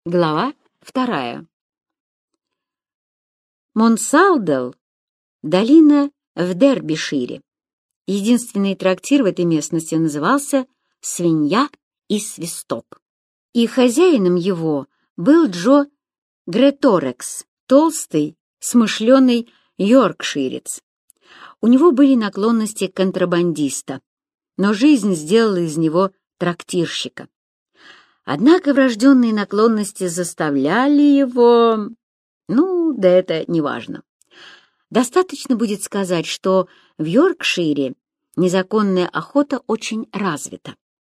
Глава 2. Монсалдел — долина в Дербишире. Единственный трактир в этой местности назывался «Свинья и свисток». И хозяином его был Джо Греторекс, толстый, смышленый йоркширец. У него были наклонности контрабандиста, но жизнь сделала из него трактирщика. Однако врожденные наклонности заставляли его... да это не важно. Достаточно будет сказать, что в Йоркшире незаконная охота очень развита.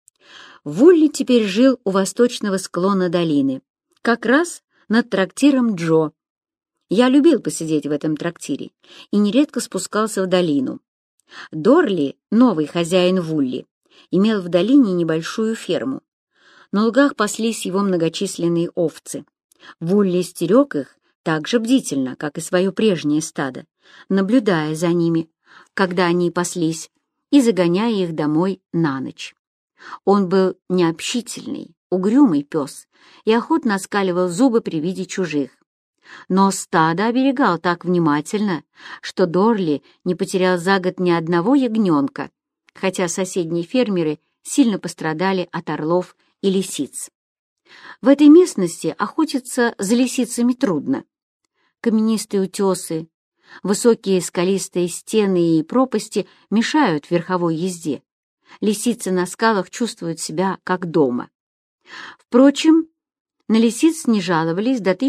Вулли теперь жил у восточного склона долины, как раз над трактиром Джо. Я любил посидеть в этом трактире и нередко спускался в долину. Дорли, новый хозяин Вулли, имел в долине небольшую ферму. На лугах паслись его многочисленные овцы. Вулли стерег их так же бдительно, как и свое прежнее стадо, наблюдая за ними, когда они паслись, и загоняя их домой на ночь. Он был необщительный, угрюмый пес и охотно оскаливал зубы при виде чужих. Но стадо оберегал так внимательно, что Дорли не потерял за год ни одного ягненка, хотя соседние фермеры сильно пострадали от орлов и лисиц. В этой местности охотиться за лисицами трудно. Каменистые утесы, высокие скалистые стены и пропасти мешают верховой езде. Лисицы на скалах чувствуют себя как дома. Впрочем, на лисиц не жаловались до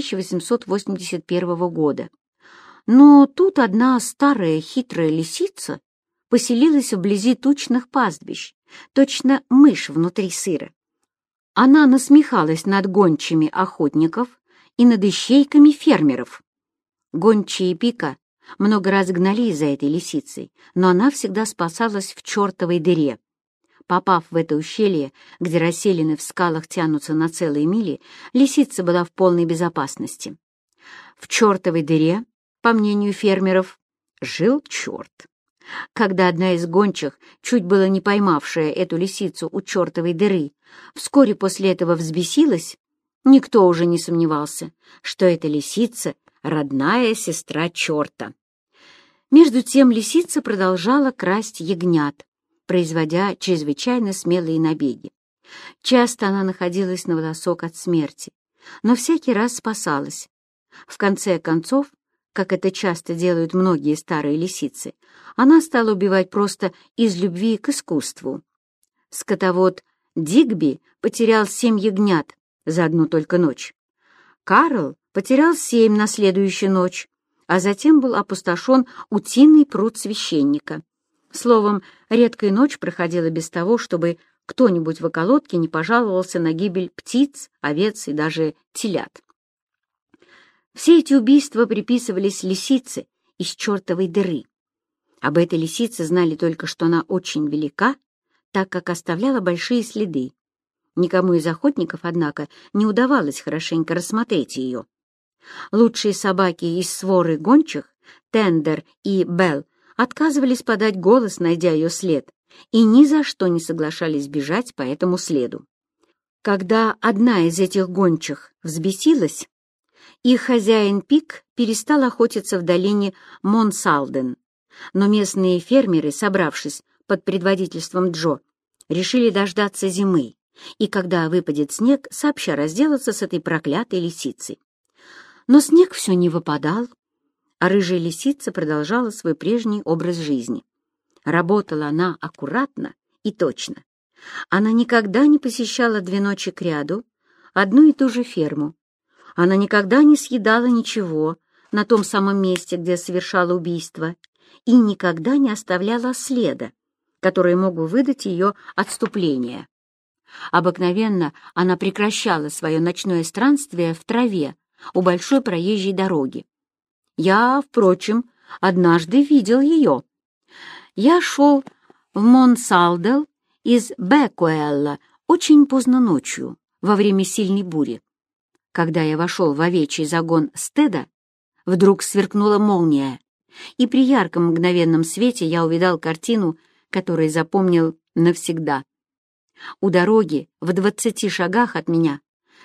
1881 года. Но тут одна старая хитрая лисица поселилась вблизи тучных пастбищ, точно мышь внутри сыра. Она насмехалась над гончими охотников и над ищейками фермеров. Гончие Пика много раз гнались за этой лисицей, но она всегда спасалась в чертовой дыре. Попав в это ущелье, где расселены в скалах тянутся на целые мили, лисица была в полной безопасности. В чертовой дыре, по мнению фермеров, жил черт. Когда одна из гончих, чуть было не поймавшая эту лисицу у чертовой дыры, вскоре после этого взбесилась, никто уже не сомневался, что эта лисица — родная сестра черта. Между тем лисица продолжала красть ягнят, производя чрезвычайно смелые набеги. Часто она находилась на волосок от смерти, но всякий раз спасалась. В конце концов, как это часто делают многие старые лисицы, она стала убивать просто из любви к искусству. Скотовод Дигби потерял 7 ягнят за одну только ночь. Карл потерял 7 на следующую ночь, а затем был опустошен утиный пруд священника. Словом, редкая ночь проходила без того, чтобы кто-нибудь в околотке не пожаловался на гибель птиц, овец и даже телят. Все эти убийства приписывались лисице из чертовой дыры. Об этой лисице знали только, что она очень велика, так как оставляла большие следы. Никому из охотников, однако, не удавалось хорошенько рассмотреть ее. Лучшие собаки из своры гончих, Тендер и Белл, отказывались подать голос, найдя ее след, и ни за что не соглашались бежать по этому следу. Когда одна из этих гончих взбесилась, их хозяин Пик перестал охотиться в долине Монсалден, но местные фермеры, собравшись под предводительством Джо, решили дождаться зимы и, когда выпадет снег, сообща разделаться с этой проклятой лисицей. Но снег все не выпадал, а рыжая лисица продолжала свой прежний образ жизни. Работала она аккуратно и точно. Она никогда не посещала 2 ночи кряду одну и ту же ферму. Она никогда не съедала ничего на том самом месте, где совершала убийство, и никогда не оставляла следа, который мог бы выдать ее отступление. Обыкновенно она прекращала свое ночное странствие в траве у большой проезжей дороги. Я, впрочем, однажды видел ее. Я шел в Монсалдел из Бекуэлла очень поздно ночью, во время сильной бури. Когда я вошел в овечий загон стеда, вдруг сверкнула молния, и при ярком мгновенном свете я увидал картину, которую запомнил навсегда. У дороги в 20 шагах от меня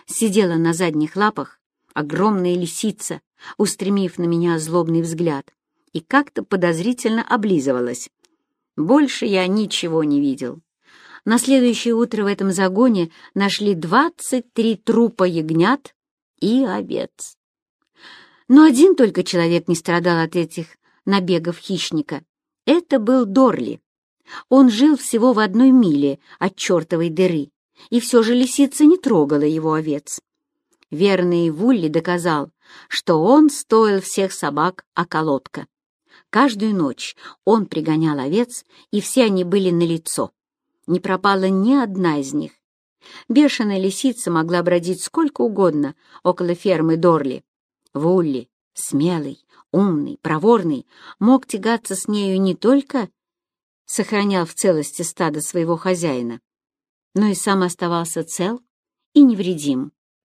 сидела на задних лапах огромная лисица, устремив на меня злобный взгляд, и как-то подозрительно облизывалась. Больше я ничего не видел. На следующее утро в этом загоне нашли 23 трупа ягнят и овец. Но один только человек не страдал от этих набегов хищника. Это был Дорли. Он жил всего в 1 миле от чертовой дыры, и все же лисица не трогала его овец. Верный Вулли доказал, что он стоил всех собак околотка. Каждую ночь он пригонял овец, и все они были налицо. Не пропала ни одна из них. Бешеная лисица могла бродить сколько угодно около фермы Дорли. Вулли, смелый, умный, проворный, мог тягаться с нею не только сохранял в целости стадо своего хозяина, но и сам оставался цел и невредим.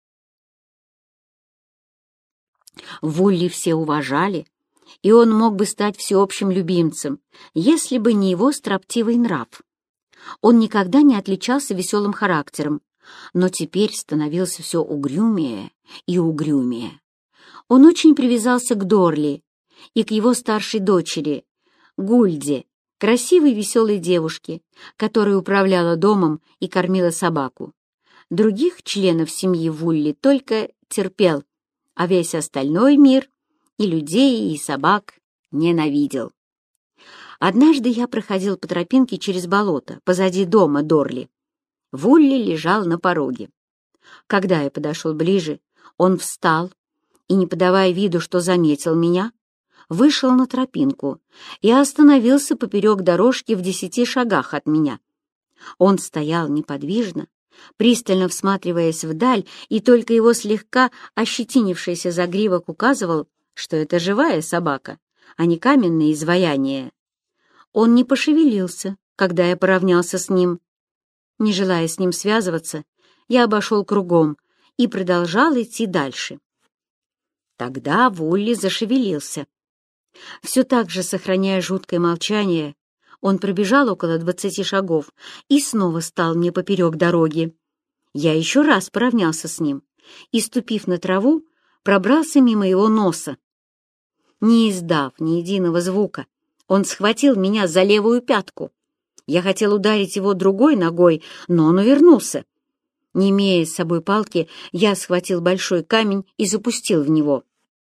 Вулли все уважали, и он мог бы стать всеобщим любимцем, если бы не его строптивый нрав. Он никогда не отличался веселым характером, но теперь становился все угрюмее и угрюмее. Он очень привязался к Дорли и к его старшей дочери, Гульде, красивой веселой девушке, которая управляла домом и кормила собаку. Других членов семьи Вулли только терпел, а весь остальной мир и людей, и собак ненавидел. Однажды я проходил по тропинке через болото позади дома Дорли. Вулли лежал на пороге. Когда я подошел ближе, он встал и, не подавая виду, что заметил меня, вышел на тропинку и остановился поперек дорожки в 10 шагах от меня. Он стоял неподвижно, пристально всматриваясь вдаль, и только его слегка ощетинившийся загривок указывал, что это живая собака, а не каменное изваяние. Он не пошевелился, когда я поравнялся с ним. Не желая с ним связываться, я обошел кругом и продолжал идти дальше. Тогда Вулли зашевелился. Все так же, сохраняя жуткое молчание, он пробежал около 20 шагов и снова стал мне поперек дороги. Я еще раз поравнялся с ним и, ступив на траву, пробрался мимо его носа. Не издав ни единого звука, он схватил меня за левую пятку. Я хотел ударить его другой ногой, но он увернулся. Не имея с собой палки, я схватил большой камень и запустил в него.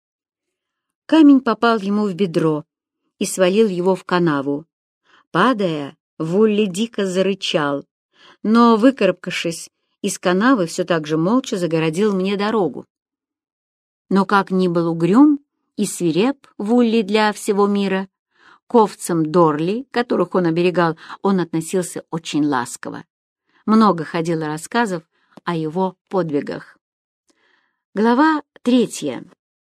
Камень попал ему в бедро и свалил его в канаву. Падая, Вулли дико зарычал, но, выкарабкавшись из канавы, все так же молча загородил мне дорогу. Но как ни был угрюм и свиреп Вулли для всего мира, к овцам Дорли, которых он оберегал, он относился очень ласково. Много ходило рассказов о его подвигах. Глава 3.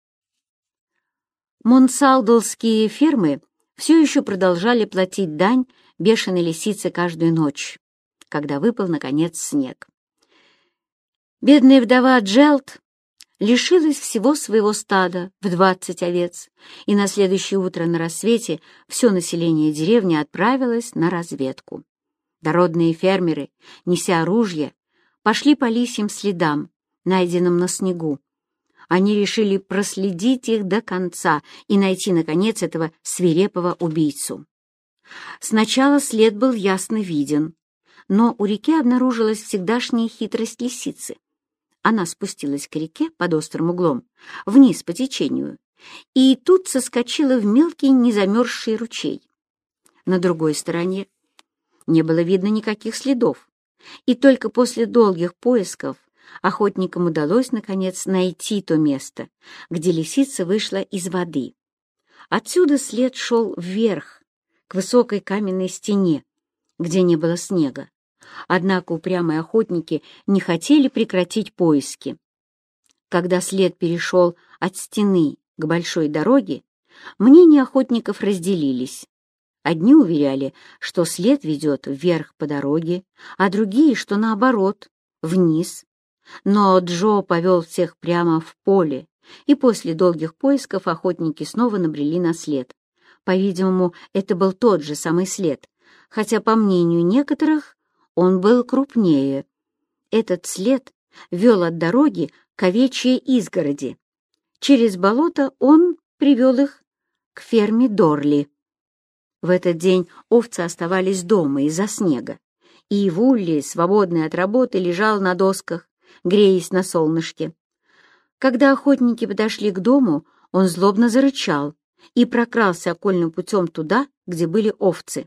Монсалдалские фермы все еще продолжали платить дань бешеной лисице каждую ночь, когда выпал, наконец, снег. Бедная вдова Джелд лишилась всего своего стада в 20 овец, и на следующее утро на рассвете все население деревни отправилось на разведку. Дородные фермеры, неся ружья, пошли по лисьим следам, найденным на снегу. Они решили проследить их до конца и найти, наконец, этого свирепого убийцу. Сначала след был ясно виден, но у реки обнаружилась всегдашняя хитрость лисицы. Она спустилась к реке под острым углом, вниз по течению, и тут соскочила в мелкий незамерзший ручей. На другой стороне не было видно никаких следов, и только после долгих поисков охотникам удалось, наконец, найти то место, где лисица вышла из воды. Отсюда след шел вверх, к высокой каменной стене, где не было снега. Однако упрямые охотники не хотели прекратить поиски. Когда след перешел от стены к большой дороге, мнения охотников разделились. Одни уверяли, что след ведет вверх по дороге, а другие, что наоборот, вниз. Но Джо повел всех прямо в поле, и после долгих поисков охотники снова набрели на след. По-видимому, это был тот же самый след, хотя, по мнению некоторых, он был крупнее. Этот след вел от дороги к овечьей изгороди. Через болото он привел их к ферме Дорли. В этот день овцы оставались дома из-за снега, и Вулли, свободный от работы, лежал на досках, греясь на солнышке. Когда охотники подошли к дому, он злобно зарычал и прокрался окольным путем туда, где были овцы.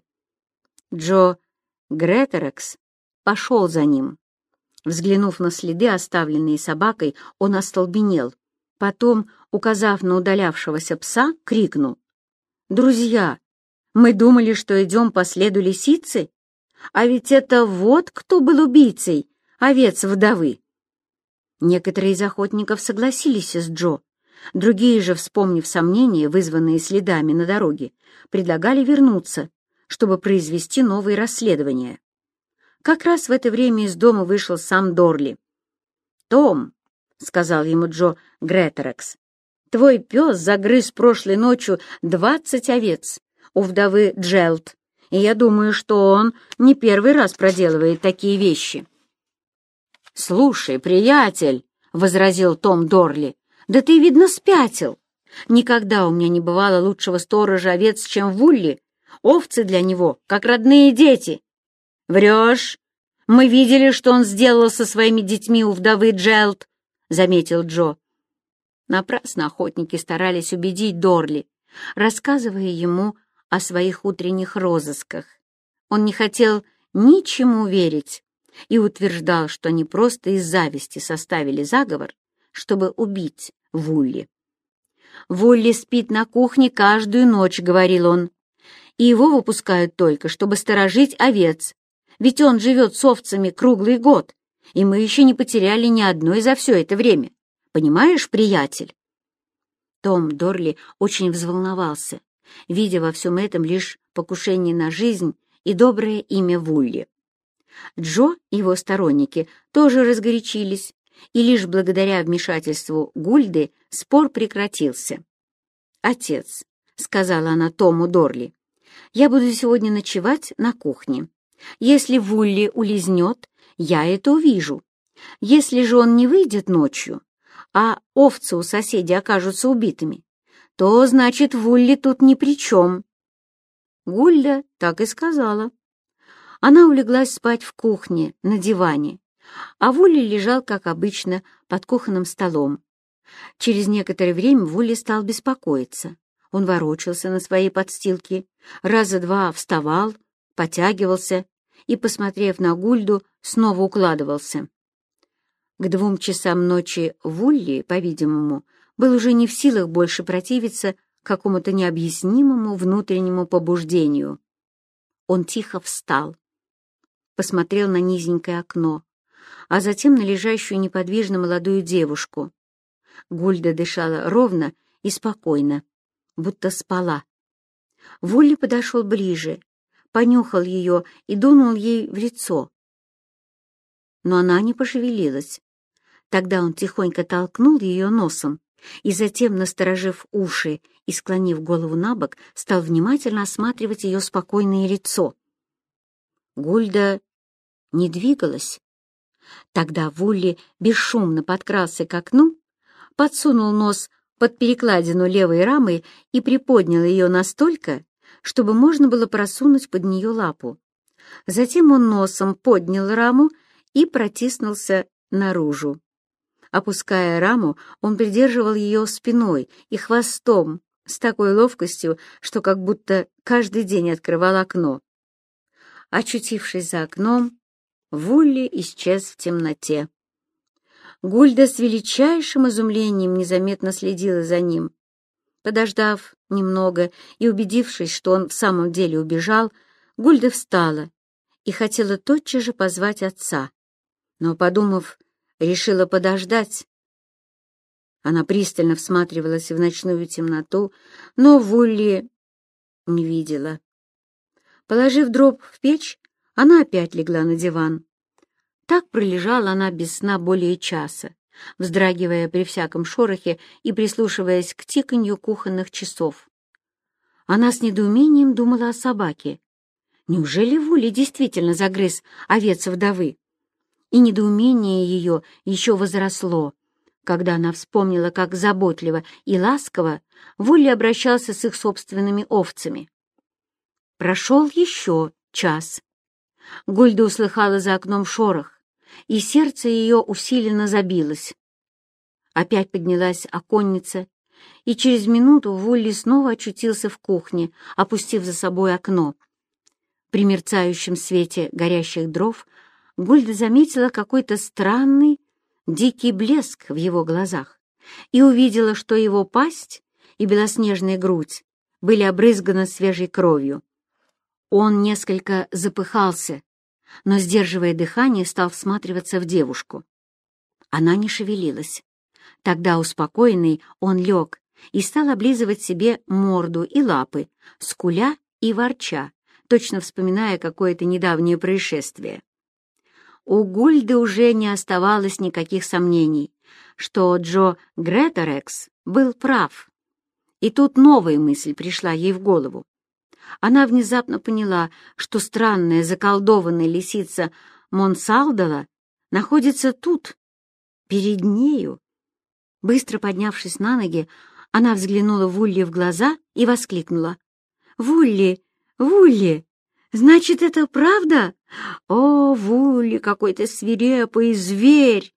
Джо Гретерекс пошел за ним. Взглянув на следы, оставленные собакой, он остолбенел. Потом, указав на удалявшегося пса, крикнул: «Друзья, мы думали, что идем по следу лисицы, а ведь это вот кто был убийцей овец вдовы». Некоторые из охотников согласились с Джо, другие же, вспомнив сомнения, вызванные следами на дороге, предлагали вернуться, чтобы произвести новые расследования. Как раз в это время из дома вышел сам Дорли. «Том», — сказал ему Джо Гретерекс, — «твой пес загрыз прошлой ночью 20 овец у вдовы Джелт, и я думаю, что он не первый раз проделывает такие вещи». «Слушай, приятель», — возразил Том Дорли, — «да ты, видно, спятил. Никогда у меня не бывало лучшего сторожа овец, чем Вулли. Овцы для него, как родные дети». «Врешь? Мы видели, что он сделал со своими детьми у вдовы Джелт», — заметил Джо. Напрасно охотники старались убедить Дорли, рассказывая ему о своих утренних розысках. Он не хотел ничему верить и утверждал, что они просто из зависти составили заговор, чтобы убить Вулли. «Вулли спит на кухне каждую ночь», — говорил он, — «и его выпускают только, чтобы сторожить овец. Ведь он живет с овцами круглый год, и мы еще не потеряли ни одной за все это время. Понимаешь, приятель?» Том Дорли очень взволновался, видя во всем этом лишь покушение на жизнь и доброе имя Вулли. Джо и его сторонники тоже разгорячились, и лишь благодаря вмешательству Гульды спор прекратился. «Отец», — сказала она Тому Дорли, — «я буду сегодня ночевать на кухне. Если Вулли улизнет, я это увижу. Если же он не выйдет ночью, а овцы у соседей окажутся убитыми, то, значит, Вулли тут ни при чем». Гульда так и сказала. Она улеглась спать в кухне, на диване, а Вулли лежал, как обычно, под кухонным столом. Через некоторое время Вулли стал беспокоиться. Он ворочался на своей подстилке, раза два вставал, потягивался и, посмотрев на Гульду, снова укладывался. К 2 часам ночи Вулли, по-видимому, был уже не в силах больше противиться какому-то необъяснимому внутреннему побуждению. Он тихо встал, посмотрел на низенькое окно, а затем на лежащую неподвижно молодую девушку. Гульда дышала ровно и спокойно, будто спала. Вулли подошел ближе, понюхал ее и дунул ей в лицо. Но она не пошевелилась. Тогда он тихонько толкнул ее носом и затем, насторожив уши и склонив голову набок, стал внимательно осматривать ее спокойное лицо. Гульда не двигалась. Тогда Вулли бесшумно подкрался к окну, подсунул нос под перекладину левой рамы и приподнял ее настолько, чтобы можно было просунуть под нее лапу. Затем он носом поднял раму и протиснулся наружу. Опуская раму, он придерживал ее спиной и хвостом с такой ловкостью, что как будто каждый день открывал окно. Очутившись за окном, Вулли исчез в темноте. Гульда с величайшим изумлением незаметно следила за ним. Подождав немного и убедившись, что он в самом деле убежал, Гульда встала и хотела тотчас же позвать отца, но, подумав, решила подождать. Она пристально всматривалась в ночную темноту, но Вулли не видела. Положив дров в печь, она опять легла на диван. Так пролежала она без сна более часа, вздрагивая при всяком шорохе и прислушиваясь к тиканью кухонных часов. Она с недоумением думала о собаке. Неужели Вулли действительно загрыз овец вдовы? и недоумение ее еще возросло, когда она вспомнила, как заботливо и ласково Вулли обращался с их собственными овцами. Прошел еще час. Гульда услыхала за окном шорох, и сердце ее усиленно забилось. Опять поднялась оконница, и через минуту Вулли снова очутился в кухне, опустив за собой окно. При мерцающем свете горящих дров Гульда заметила какой-то странный, дикий блеск в его глазах и увидела, что его пасть и белоснежная грудь были обрызганы свежей кровью. Он несколько запыхался, но, сдерживая дыхание, стал всматриваться в девушку. Она не шевелилась. Тогда, успокоенный, он лег и стал облизывать себе морду и лапы, скуля и ворча, точно вспоминая какое-то недавнее происшествие. У Гульды уже не оставалось никаких сомнений, что Джо Греторекс был прав. И тут новая мысль пришла ей в голову. Она внезапно поняла, что странная заколдованная лисица Монсалдала находится тут, перед нею. Быстро поднявшись на ноги, она взглянула Вулли в глаза и воскликнула: «Вулли! Вулли! Значит, это правда? О, Вулли, какой ты свирепый зверь!»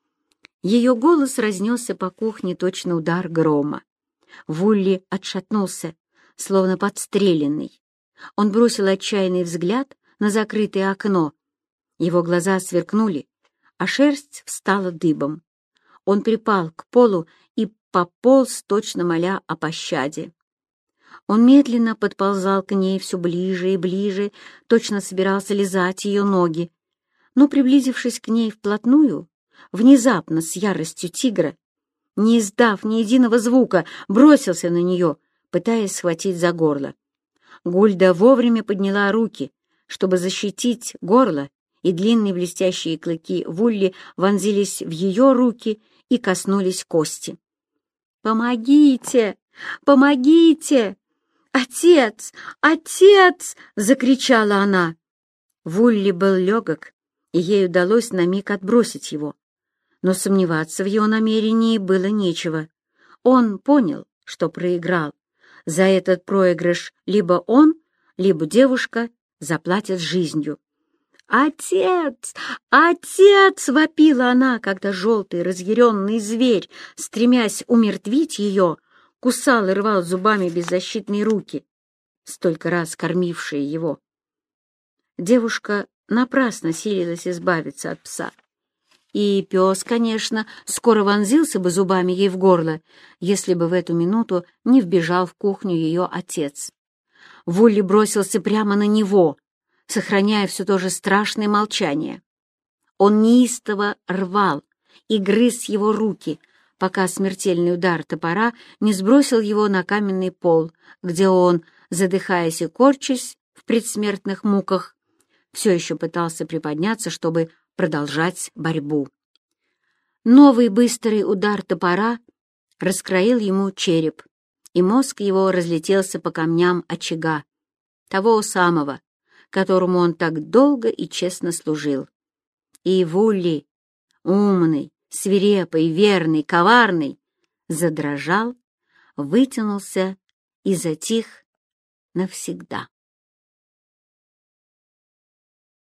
Ее голос разнесся по кухне, точно удар грома. Вулли отшатнулся, словно подстреленный. Он бросил отчаянный взгляд на закрытое окно. Его глаза сверкнули, а шерсть встала дыбом. Он припал к полу и пополз, точно моля о пощаде. Он медленно подползал к ней все ближе и ближе, точно собирался лизать ее ноги. Но, приблизившись к ней вплотную, внезапно, с яростью тигра, не издав ни единого звука, бросился на нее, пытаясь схватить за горло. Гульда вовремя подняла руки, чтобы защитить горло, и длинные блестящие клыки Вулли вонзились в ее руки и коснулись кости. «Помогите! Помогите! Отец! Отец!» — закричала она. Вулли был легок, и ей удалось на миг отбросить его. Но сомневаться в его намерении было нечего. Он понял, что проиграл. За этот проигрыш либо он, либо девушка заплатят жизнью. «Отец! Отец!» — вопила она, когда желтый разъяренный зверь, стремясь умертвить ее, кусал и рвал зубами беззащитные руки, столько раз кормившие его. Девушка напрасно силилась избавиться от пса. И пес, конечно, скоро вонзился бы зубами ей в горло, если бы в эту минуту не вбежал в кухню ее отец. Вулли бросился прямо на него, сохраняя все то же страшное молчание. Он неистово рвал и грыз его руки, пока смертельный удар топора не сбросил его на каменный пол, где он, задыхаясь и корчась в предсмертных муках, все еще пытался приподняться, чтобы продолжать борьбу. Новый быстрый удар топора раскроил ему череп, и мозг его разлетелся по камням очага, того самого, которому он так долго и честно служил. И Вулли, умный, свирепый, верный, коварный, задрожал, вытянулся и затих навсегда.